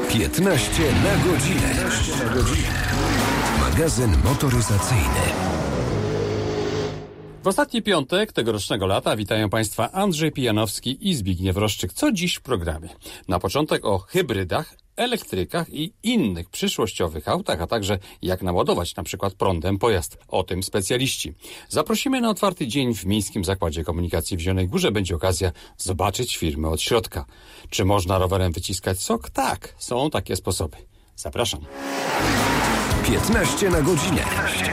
15 na godzinę. Magazyn motoryzacyjny. W ostatni piątek tegorocznego lata witają Państwa Andrzej Pijanowski i Zbigniew Roszczyk. Co dziś w programie? Na początek o hybrydach, elektrykach i innych przyszłościowych autach, a także jak naładować na przykład prądem pojazd. O tym specjaliści. Zaprosimy na otwarty dzień w Miejskim Zakładzie Komunikacji w Zielonej Górze. Będzie okazja zobaczyć firmę od środka. Czy można rowerem wyciskać sok? Tak, są takie sposoby. Zapraszam. 15 na godzinę.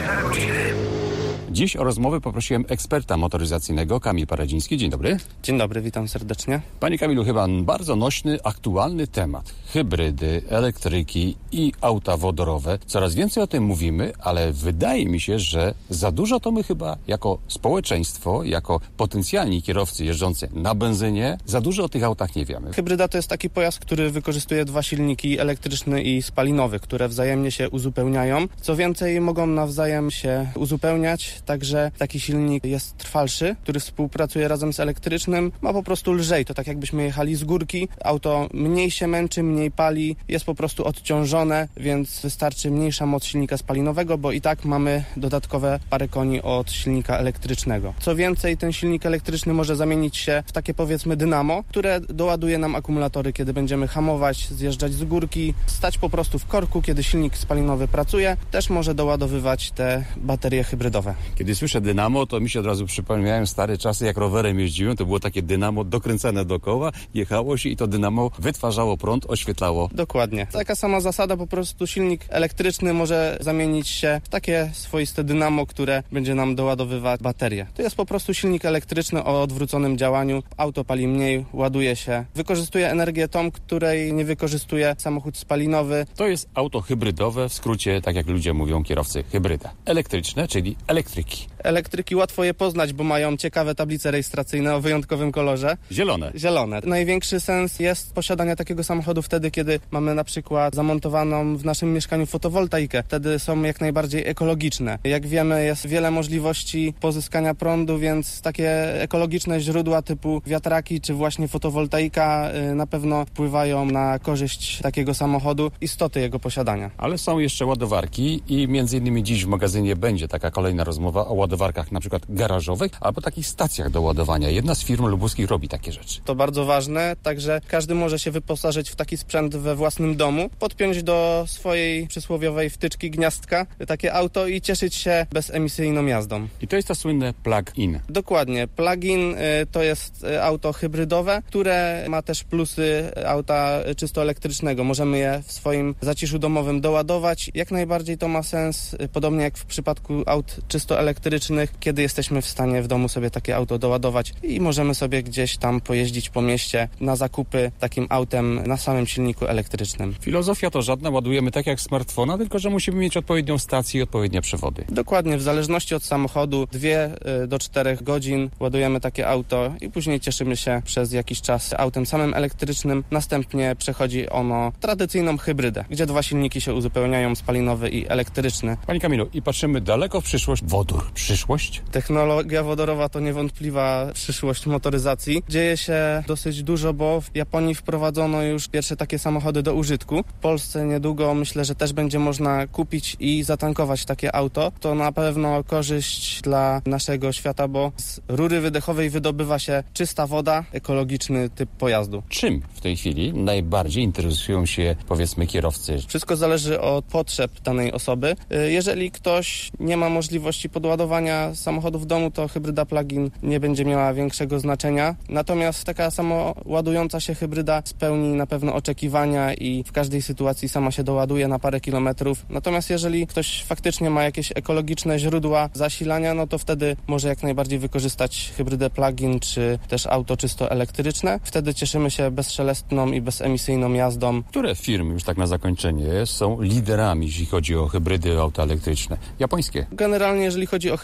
Dziś o rozmowę poprosiłem eksperta motoryzacyjnego, Kamil Paradziński. Dzień dobry. Dzień dobry, witam serdecznie. Panie Kamilu, chyba bardzo nośny, aktualny temat. Hybrydy, elektryki i auta wodorowe. Coraz więcej o tym mówimy, ale wydaje mi się, że za dużo to my chyba jako społeczeństwo, jako potencjalni kierowcy jeżdżący na benzynie, za dużo o tych autach nie wiemy. Hybryda to jest taki pojazd, który wykorzystuje dwa silniki, elektryczny i spalinowy, które wzajemnie się uzupełniają. Co więcej, mogą nawzajem się uzupełniać. Także taki silnik jest trwalszy, który współpracuje razem z elektrycznym, ma po prostu lżej, to tak jakbyśmy jechali z górki, auto mniej się męczy, mniej pali, jest po prostu odciążone, więc wystarczy mniejsza moc silnika spalinowego, bo i tak mamy dodatkowe parę koni od silnika elektrycznego. Co więcej, ten silnik elektryczny może zamienić się w takie powiedzmy dynamo, które doładuje nam akumulatory, kiedy będziemy hamować, zjeżdżać z górki, stać po prostu w korku, kiedy silnik spalinowy pracuje, też może doładowywać te baterie hybrydowe. Kiedy słyszę dynamo, to mi się od razu przypomniają stare czasy, jak rowerem jeździłem. To było takie dynamo dokręcane dookoła, jechało się i to dynamo wytwarzało prąd, oświetlało. Dokładnie. Taka sama zasada, po prostu silnik elektryczny może zamienić się w takie swoiste dynamo, które będzie nam doładowywać baterię. To jest po prostu silnik elektryczny o odwróconym działaniu. Auto pali mniej, ładuje się. Wykorzystuje energię tą, której nie wykorzystuje samochód spalinowy. To jest auto hybrydowe, w skrócie, tak jak ludzie mówią kierowcy, hybryda. Elektryczne, czyli elektryki. Elektryki łatwo je poznać, bo mają ciekawe tablice rejestracyjne o wyjątkowym kolorze. Zielone. Największy sens jest posiadania takiego samochodu wtedy, kiedy mamy na przykład zamontowaną w naszym mieszkaniu fotowoltaikę. Wtedy są jak najbardziej ekologiczne. Jak wiemy, jest wiele możliwości pozyskania prądu, więc takie ekologiczne źródła typu wiatraki czy właśnie fotowoltaika na pewno wpływają na korzyść takiego samochodu, istoty jego posiadania. Ale są jeszcze ładowarki i między innymi dziś w magazynie będzie taka kolejna rozmowa o ładowarkach na przykład garażowych albo takich stacjach do ładowania. Jedna z firm lubuskich robi takie rzeczy. To bardzo ważne, także każdy może się wyposażyć w taki sprzęt we własnym domu, podpiąć do swojej przysłowiowej wtyczki gniazdka takie auto i cieszyć się bezemisyjną jazdą. I to jest to słynne plug-in. Dokładnie. Plug-in to jest auto hybrydowe, które ma też plusy auta czysto elektrycznego. Możemy je w swoim zaciszu domowym doładować. Jak najbardziej to ma sens, podobnie jak w przypadku aut czysto elektrycznych, kiedy jesteśmy w stanie w domu sobie takie auto doładować i możemy sobie gdzieś tam pojeździć po mieście na zakupy takim autem na samym silniku elektrycznym. Filozofia to żadna, ładujemy tak jak smartfona, tylko że musimy mieć odpowiednią stację i odpowiednie przewody. Dokładnie, w zależności od samochodu 2 do 4 godzin ładujemy takie auto i później cieszymy się przez jakiś czas autem samym elektrycznym. Następnie przechodzi ono tradycyjną hybrydę, gdzie dwa silniki się uzupełniają, spalinowy i elektryczny. Panie Kamilu, i patrzymy daleko w przyszłość. Wodór. Przyszłość? Technologia wodorowa to niewątpliwa przyszłość motoryzacji. Dzieje się dosyć dużo, bo w Japonii wprowadzono już pierwsze takie samochody do użytku. W Polsce niedługo myślę, że też będzie można kupić i zatankować takie auto. To na pewno korzyść dla naszego świata, bo z rury wydechowej wydobywa się czysta woda, ekologiczny typ pojazdu. Czym w tej chwili najbardziej interesują się, powiedzmy, kierowcy? Wszystko zależy od potrzeb danej osoby. Jeżeli ktoś nie ma możliwości podładowania samochodu w domu, to hybryda plug-in nie będzie miała większego znaczenia. Natomiast taka samoładująca się hybryda spełni na pewno oczekiwania i w każdej sytuacji sama się doładuje na parę kilometrów. Natomiast jeżeli ktoś faktycznie ma jakieś ekologiczne źródła zasilania, no to wtedy może jak najbardziej wykorzystać hybrydę plug-in czy też auto czysto elektryczne. Wtedy cieszymy się bezszelestną i bezemisyjną jazdą. Które firmy, już tak na zakończenie, są liderami, jeśli chodzi o hybrydy, auta elektryczne? Japońskie? Generalnie jeżeli chodzi o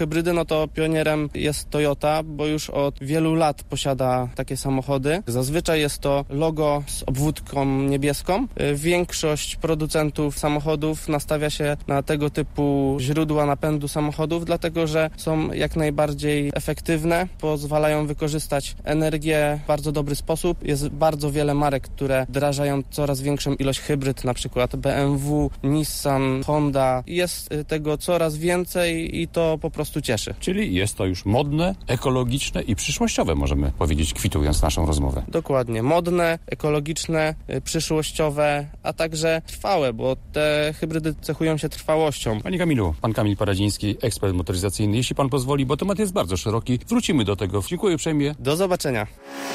hybrydy, no to pionierem jest Toyota, bo już od wielu lat posiada takie samochody. Zazwyczaj jest to logo z obwódką niebieską. Większość producentów samochodów nastawia się na tego typu źródła napędu samochodów, dlatego że są jak najbardziej efektywne, pozwalają wykorzystać energię w bardzo dobry sposób. Jest bardzo wiele marek, które wdrażają coraz większą ilość hybryd, na przykład BMW, Nissan, Honda. Jest tego coraz więcej i to po prostu cieszy. Czyli jest to już modne, ekologiczne i przyszłościowe, możemy powiedzieć, kwitując naszą rozmowę. Dokładnie. Modne, ekologiczne, przyszłościowe, a także trwałe, bo te hybrydy cechują się trwałością. Panie Kamilu, pan Kamil Paradziński, ekspert motoryzacyjny. Jeśli pan pozwoli, bo temat jest bardzo szeroki, wrócimy do tego. Dziękuję uprzejmie. Do zobaczenia.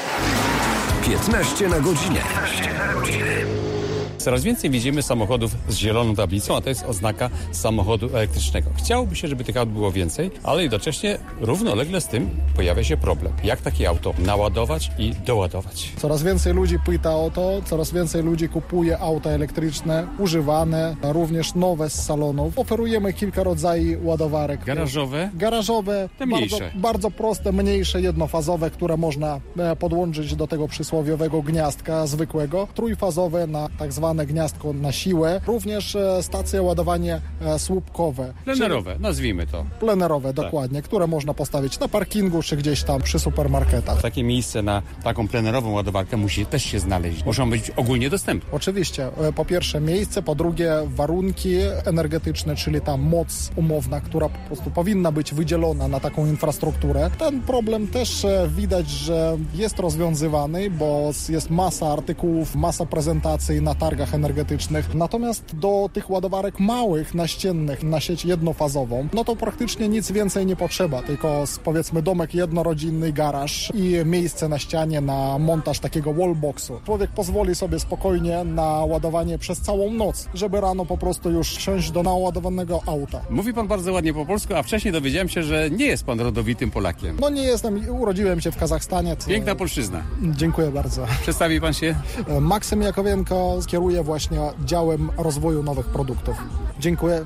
15 na godzinę. Coraz więcej widzimy samochodów z zieloną tablicą, a to jest oznaka samochodu elektrycznego. Chciałoby się, żeby tych aut było więcej, ale jednocześnie równolegle z tym pojawia się problem. Jak takie auto naładować i doładować? Coraz więcej ludzi pyta o to, coraz więcej ludzi kupuje auta elektryczne, używane, również nowe z salonów. Oferujemy kilka rodzajów ładowarek. Garażowe, te mniejsze. Bardzo proste, mniejsze, jednofazowe, które można podłączyć do tego przysłowiowego gniazdka zwykłego. Trójfazowe na tak zwane gniazdko na siłę. Również stacje ładowania słupkowe. Plenerowe, nazwijmy to. Plenerowe, dokładnie, które można postawić na parkingu, czy gdzieś tam przy supermarketach. Takie miejsce na taką plenerową ładowarkę musi też się znaleźć. Muszą być ogólnie dostępne. Oczywiście. Po pierwsze miejsce, po drugie warunki energetyczne, czyli ta moc umowna, która po prostu powinna być wydzielona na taką infrastrukturę. Ten problem też widać, że jest rozwiązywany, bo jest masa artykułów, masa prezentacji na targach energetycznych. Natomiast do tych ładowarek małych, naściennych, na sieć jednofazową, no to praktycznie nic więcej nie potrzeba, tylko powiedzmy domek jednorodzinny, garaż i miejsce na ścianie na montaż takiego wallboxu. Człowiek pozwoli sobie spokojnie na ładowanie przez całą noc, żeby rano po prostu już wsiąść do naładowanego auta. Mówi pan bardzo ładnie po polsku, a wcześniej dowiedziałem się, że nie jest pan rodowitym Polakiem. No nie jestem, urodziłem się w Kazachstanie. Piękna polszczyzna. Dziękuję bardzo. Przedstawi pan się? Maksym Jakowienko, kieruje właśnie działem rozwoju nowych produktów. Dziękuję.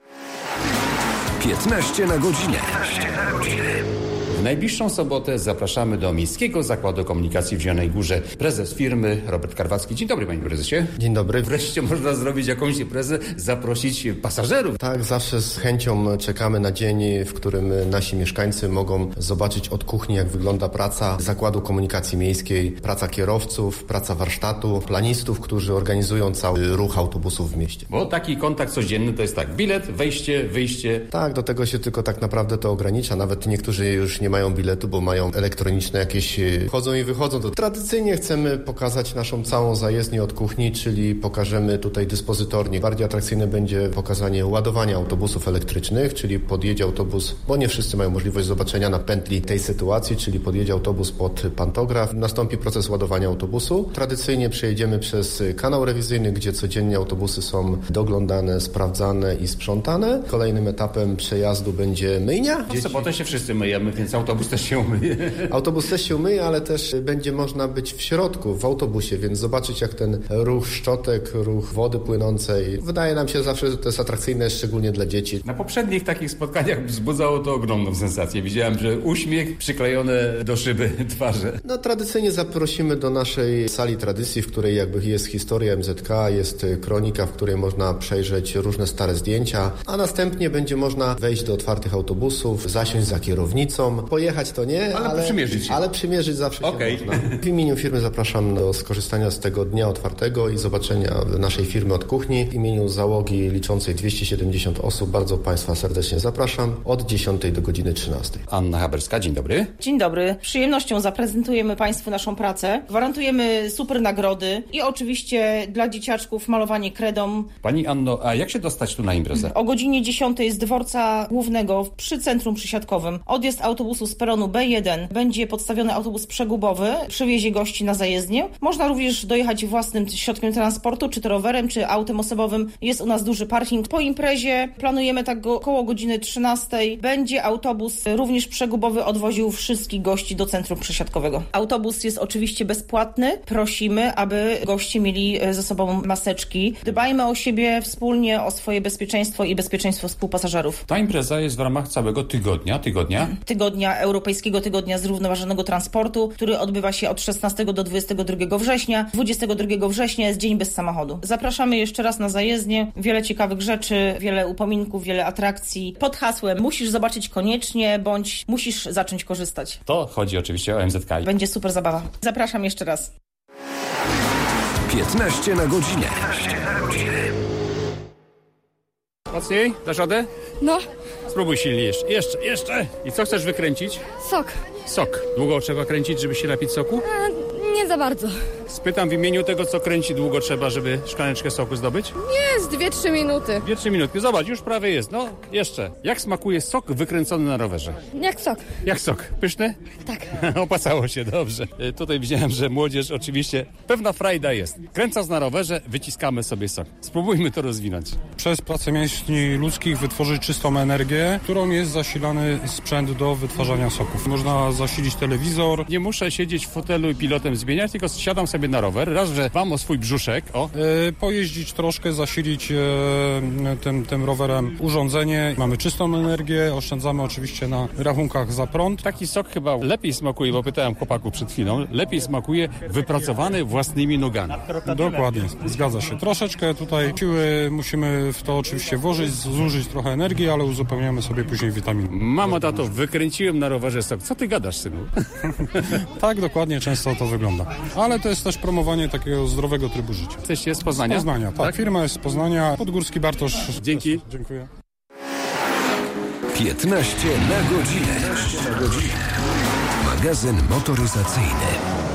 15 na godzinę. W najbliższą sobotę zapraszamy do Miejskiego Zakładu Komunikacji w Zielonej Górze. Prezes firmy Robert Karwacki. Dzień dobry, panie prezesie. Dzień dobry. Wreszcie można zrobić jakąś imprezę, zaprosić pasażerów. Tak, zawsze z chęcią czekamy na dzień, w którym nasi mieszkańcy mogą zobaczyć od kuchni, jak wygląda praca Zakładu Komunikacji Miejskiej, praca kierowców, praca warsztatu, planistów, którzy organizują cały ruch autobusów w mieście. Bo taki kontakt codzienny to jest tak, bilet, wejście, wyjście. Tak, do tego się tylko tak naprawdę to ogranicza. Nawet niektórzy już nie mają biletu, bo mają elektroniczne jakieś, wchodzą i wychodzą. To tradycyjnie chcemy pokazać naszą całą zajezdnię od kuchni, czyli pokażemy tutaj dyspozytornie. Bardziej atrakcyjne będzie pokazanie ładowania autobusów elektrycznych, czyli podjedzie autobus, bo nie wszyscy mają możliwość zobaczenia na pętli tej sytuacji, czyli podjedzie autobus pod pantograf, nastąpi proces ładowania autobusu. Tradycyjnie przejedziemy przez kanał rewizyjny, gdzie codziennie autobusy są doglądane, sprawdzane i sprzątane. Kolejnym etapem przejazdu będzie myjnia. W sobotę się wszyscy myjemy, więc autobus też się umyje. Autobus też się umyje, ale też będzie można być w środku, w autobusie, więc zobaczyć, jak ten ruch szczotek, ruch wody płynącej. Wydaje nam się zawsze, że to jest atrakcyjne, szczególnie dla dzieci. Na poprzednich takich spotkaniach wzbudzało to ogromną sensację. Widziałem, że uśmiech, przyklejone do szyby twarze. No, tradycyjnie zaprosimy do naszej sali tradycji, w której jakby jest historia MZK, jest kronika, w której można przejrzeć różne stare zdjęcia, a następnie będzie można wejść do otwartych autobusów, zasiąść za kierownicą, pojechać to nie, ale przymierzyć zawsze się można. W imieniu firmy zapraszam do skorzystania z tego dnia otwartego i zobaczenia naszej firmy od kuchni. W imieniu załogi liczącej 270 osób bardzo Państwa serdecznie zapraszam od 10 do godziny 13. Anna Haberska, dzień dobry. Dzień dobry. Z przyjemnością zaprezentujemy Państwu naszą pracę. Gwarantujemy super nagrody i oczywiście dla dzieciaczków malowanie kredą. Pani Anno, a jak się dostać tu na imprezę? O godzinie 10 z dworca głównego przy centrum przysiadkowym. Odjazd autobusu autobusu z peronu B1 będzie podstawiony autobus przegubowy, przywiezie gości na zajezdnię. Można również dojechać własnym środkiem transportu, czy to rowerem, czy autem osobowym. Jest u nas duży parking. Po imprezie planujemy tak około godziny 13. Będzie autobus również przegubowy odwoził wszystkich gości do centrum przesiadkowego. Autobus jest oczywiście bezpłatny. Prosimy, aby goście mieli ze sobą maseczki. Dbajmy o siebie wspólnie, o swoje bezpieczeństwo i bezpieczeństwo współpasażerów. Ta impreza jest w ramach całego tygodnia, Europejskiego Tygodnia Zrównoważonego Transportu, który odbywa się od 16 do 22 września. 22 września jest Dzień Bez Samochodu. Zapraszamy jeszcze raz na zajezdnię. Wiele ciekawych rzeczy, wiele upominków, wiele atrakcji. Pod hasłem musisz zobaczyć koniecznie, bądź musisz zacząć korzystać. To chodzi oczywiście o MZK. Będzie super zabawa. Zapraszam jeszcze raz. 15 na godzinę. Mocniej? Dasz radę? No, Spróbuj silniej jeszcze. I co chcesz wykręcić? sok. Długo trzeba kręcić, żeby się napić soku? Nie za bardzo. Spytam w imieniu tego, co kręci, długo trzeba, żeby szklaneczkę soku zdobyć? Jest 2-3 minuty. 2-3 minutki. Zobacz, już prawie jest. No, jeszcze. Jak smakuje sok wykręcony na rowerze? Jak sok. Jak sok? Pyszny? Tak. Opłacało się, dobrze. Tutaj widziałem, że młodzież oczywiście, pewna frajda jest. Kręcąc na rowerze, wyciskamy sobie sok. Spróbujmy to rozwinąć. Przez pracę mięśni ludzkich wytworzyć czystą energię, którą jest zasilany sprzęt do wytwarzania soków. Można zasilić telewizor. Nie muszę siedzieć w fotelu i pilotem zmieniać, tylko siadam sobie na rower, raz, że dbam o swój brzuszek, Pojeździć troszkę, zasilić tym rowerem urządzenie. Mamy czystą energię, oszczędzamy oczywiście na rachunkach za prąd. Taki sok chyba lepiej smakuje, bo pytałem chłopaków przed chwilą, lepiej smakuje wypracowany własnymi nogami. Dokładnie, zgadza się. Troszeczkę tutaj siły musimy w to oczywiście włożyć, zużyć trochę energii, ale uzupełniamy sobie później witamin. Mamo, tato, wykręciłem na rowerze sok. Co ty gadasz, synu? Tak, dokładnie, często to wygląda. Ale to jest też promowanie takiego zdrowego trybu życia. Jesteście z Poznania? Z Poznania, tak. Firma jest z Poznania. Podgórski Bartosz. Dzięki. Dziękuję. 15 na godzinę. Magazyn motoryzacyjny.